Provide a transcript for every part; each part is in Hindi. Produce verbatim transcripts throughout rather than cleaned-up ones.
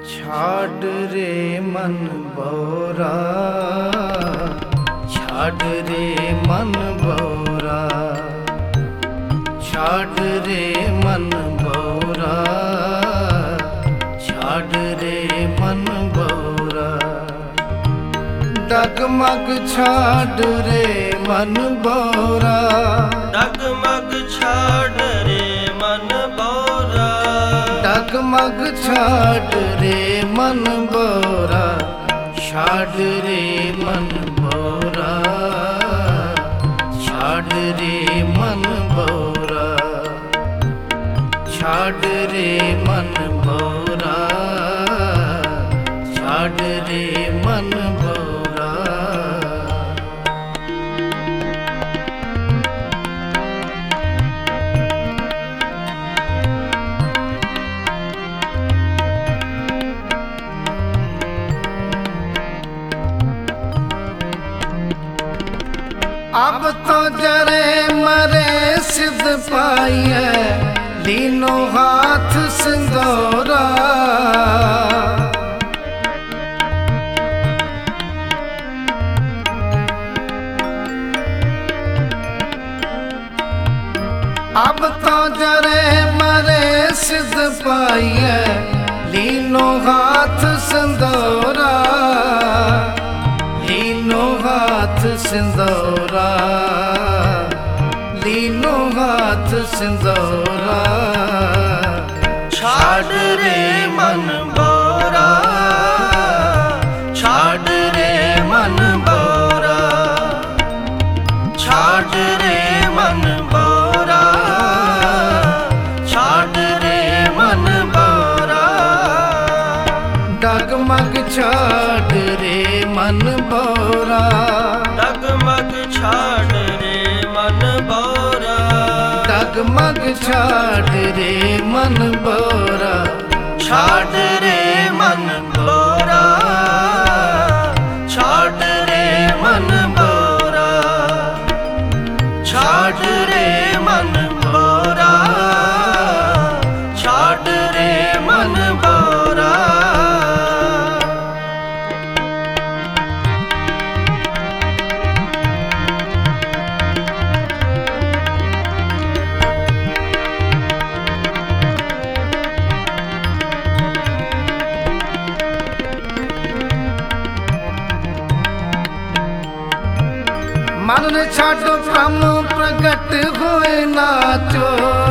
छाड़ रे मन बौरा, छाड़ रे मन बौरा, छाड़ रे मन बौरा, छाड़ रे मन बौरा। डगमग छाड़ रे मन बौरा, डगमग छाड़ रे मन बौरा, डगमग छाड़ रे मन बौरा, छाड़ रे मन बौरा, छाड़ रे मन बौरा, छाड़ रे मन बौरा, छाड़ रे मन बौरा। अब तो जरे मरे सिद्ध पाइए, लीनो हाथ सिंदूरा। अब तो जरे मरे सिद्ध पाइए, लीनो हाथ सिंदूरा, लीनो हाथ सिंदूरा, लीनो हाथ सिंदूरा। छाड़ रे मन बौरा, छाड़ रे मन बौरा, छाड़ रे मन बौरा, छाड़ रे मन बौरा। डगमग छाड़ रे मन बौरा, डगमग छाड़ रे मन बौरा, डगमग छाड़ रे मन बौरा, छाड़ रे मन बौरा, छाड़ रे मन बौरा, छाड़ रे मन बौरा, छाड़ रे मन बौरा। मन ने छाड़ो ब्रह्म प्रगट हुए नाचो,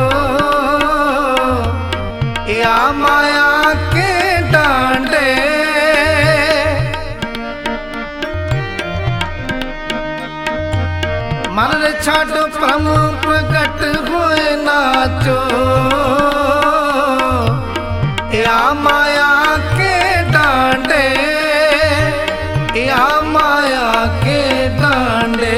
या माया के डांडे। मन ने छाड़ो ब्रह्म प्रगट हुए नाचो, या माया के डांडे, या माया के डांडे।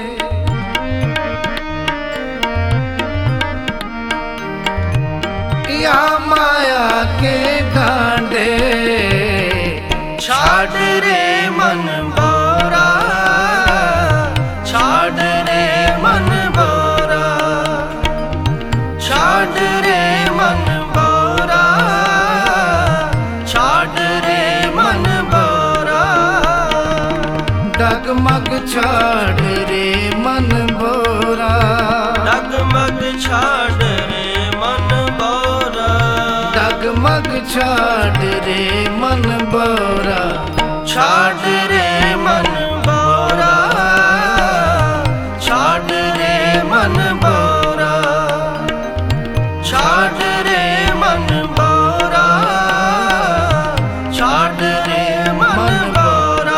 या माया के डांडे। छाड़ रे मन बौरा, छाड़ रे मन बौरा, छाड़ रे मन बौरा, छाड़ रे मन बौरा। डगमग छाड़ रे मन बौरा, डगमग छाड़ रे मन बौरा, डगमग छाड़ रे मन बौरा, छाड़ रे मन बौरा, छाड़ रे मन बौरा, छाड़ रे मन बौरा, छाड़ रे मन बौरा।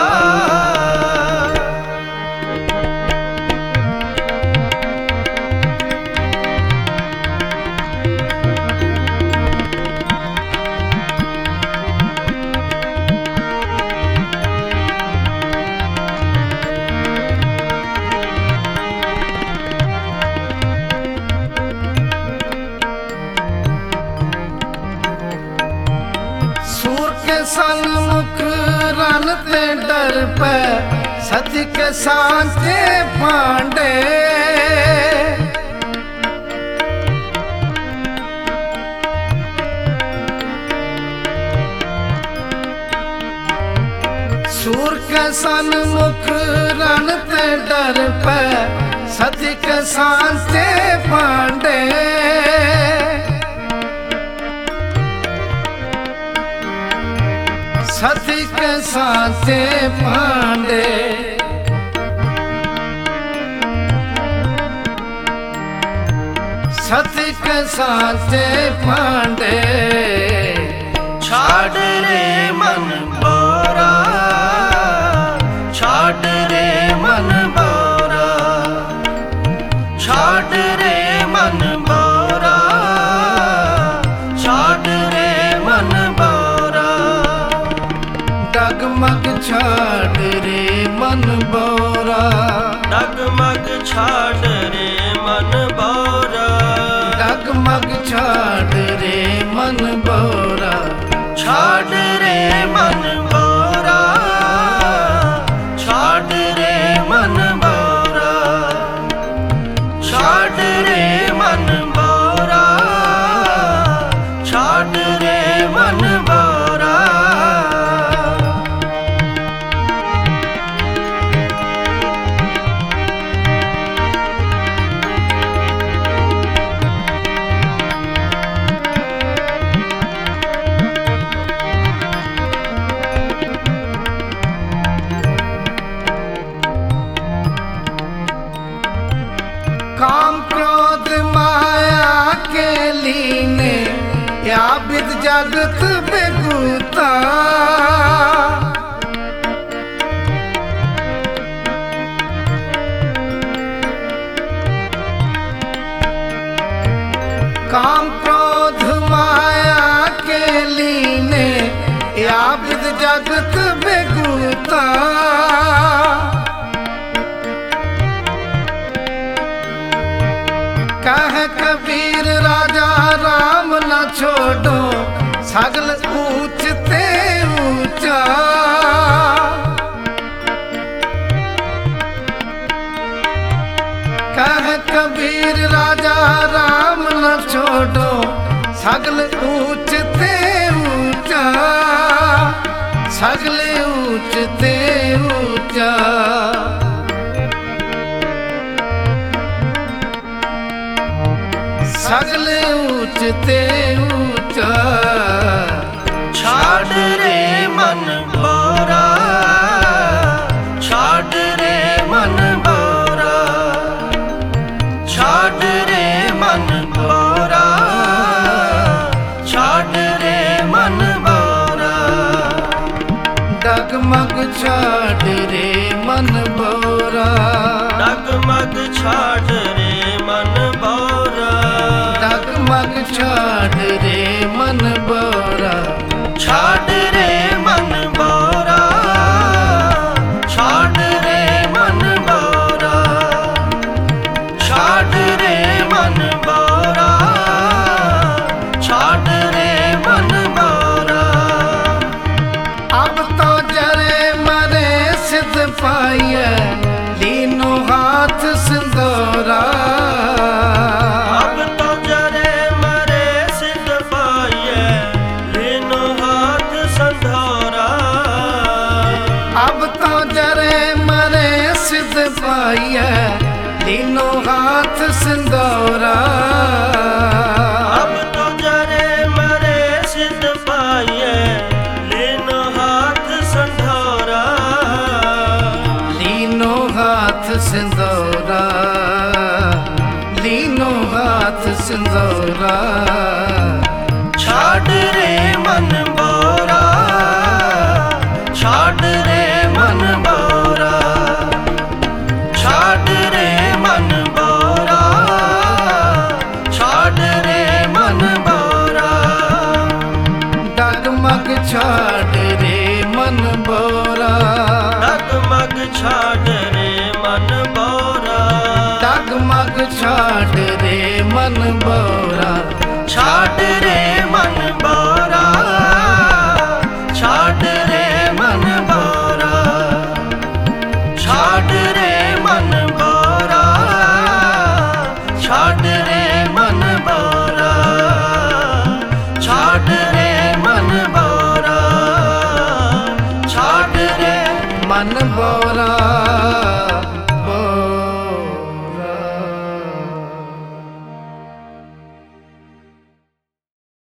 सूर के सन्मुख रनते डर पे, सत्य के सांचे पांडे। के सन्मुख रण ते डर पे सती के सांचे पांडे सती के सांचे पांडे सती के सांचे पांडे छाड़ रे मन बोरा छाड़ रे मन बोरा छाड़ रे मन बोरा छाड़ रे मन बोरा डगमग छाड़ रे मन बोरा डगमग छाड़ रे मन बोरा डगमग छाड़ रे मन बोरा छाड़ रे मन बोरा छाड़ रे मन बोरा छाड़ रे मन बोरा छाड़ रे मन बोरा काम क्रोध माया के लीने या विद जगत बेगूता काम क्रोध माया के लीने या विद जगत बेगूता कह कबीर राजा राम न छोड़ो सगल ऊंच ते ऊंचा कह कबीर राजा राम न छोड़ो सगल ऊंच ते ऊंचा सगल ऊंच ते ऊंचा सगले ऊंच ते ऊंचा छाड़ रे मन बोरा छाड़ रे मन बोरा छाड़ रे मन बोरा छाड़ रे मन बोरा डगमग छाड़ रे मन बोरा डगमग छाड़ रे मन बोरा डगमग छाड़ रे मन बोरा छाड़ रे मन बोरा छाड़ रे मन बोरा छाड़ रे मन बोरा छाड़ रे मन बोरा अब तो जरे मरे सिद्ध पाइए लीनो हाथ सिंदूरा अब तो जरे मरे सिद्ध पाइए लीनो हाथ संधोरा अब तो जरे मरे सिद्ध पाइए लीनो हाथ सिंदूरा अब तो जरे मरे सिद्ध पाइए लीनो हाथ संधोरा लीनो हाथ सिंदूरा लीनो हाथ सिंदूरा छाड़ रे मन बोरा छाड़ रे मन बोरा छाड़ रे मन बोरा छाड़ रे मन बोरा डगमग छाड़ रे मन बोरा डगमग छाड़ रे मन बोरा डगमग छाड़ रे मन बोरा छाड़ रे मन बोरा छाड़ रे मन बोरा छाड़ रे मन बोरा छाड़ रे मन बोरा छाड़ रे मन बोरा मन